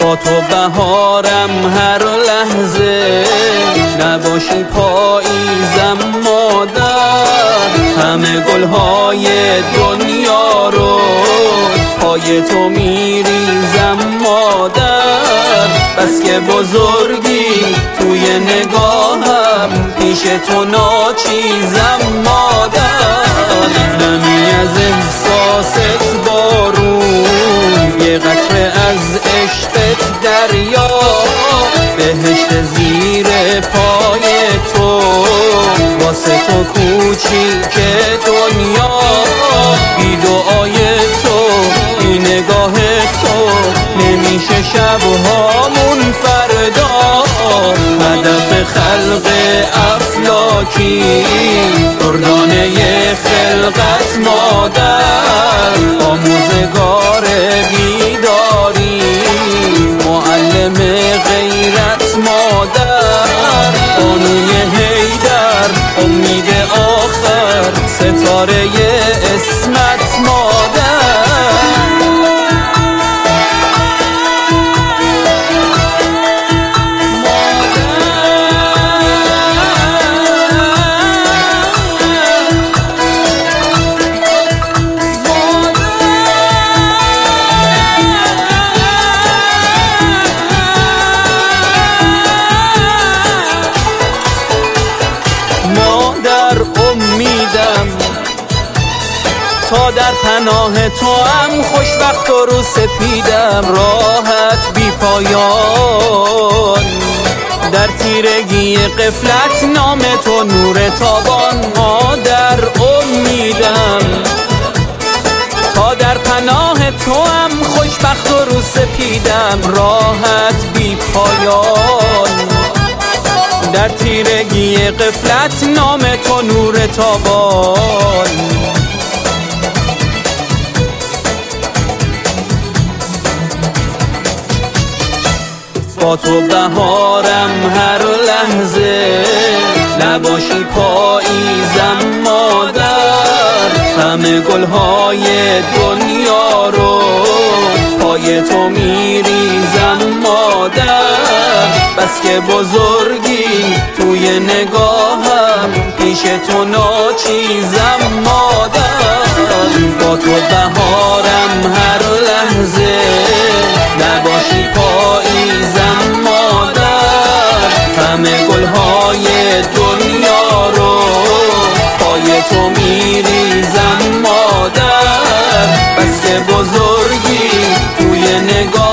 با تو بهارم هر لحظه، نباشی پاییزم مادر. همه گلهای دنیا رو پای تو میریزم مادر. بس که بزرگی توی نگاهم، پیش تو ناچیزم مادر. نمی از احساست بارون، یه قطره از عشقت دریا. بهشت زیر پای تو، واسه تو کوچیک دنیا. بی دعای تو، بی نگاه تو، نمیشه شبهامون فردا. هدف خلق افلاکی، دردانه خلقت مادر. آموزگار بیداری، معلم غیرت مادر. بانوی حیدر، امید آخر، ستاره اسمت مادر. تا در پناه تو هم خوشبخت و رو سپیدم، راحت بی پایان. در تیرگی غفلت نام تو نور تابان. مادر امیدم، تا در پناه تو هم خوشبخت و رو سپیدم، راحت بی پایان. در تیرگی غفلت نام تو نور تابان. با تو بهارم هر لحظه، نباشی پاییزم مادر. همه گلهای دنیا رو پای تو میریزم مادر. بس که بزرگی توی نگاهم، پیش تو ناچیزم مادر. با تو بهارم هر لحظه، نباشی پاییزم مادر. همه گلهای دنیا رو پای تو میریزم مادر. بس که بزرگی توی نگاه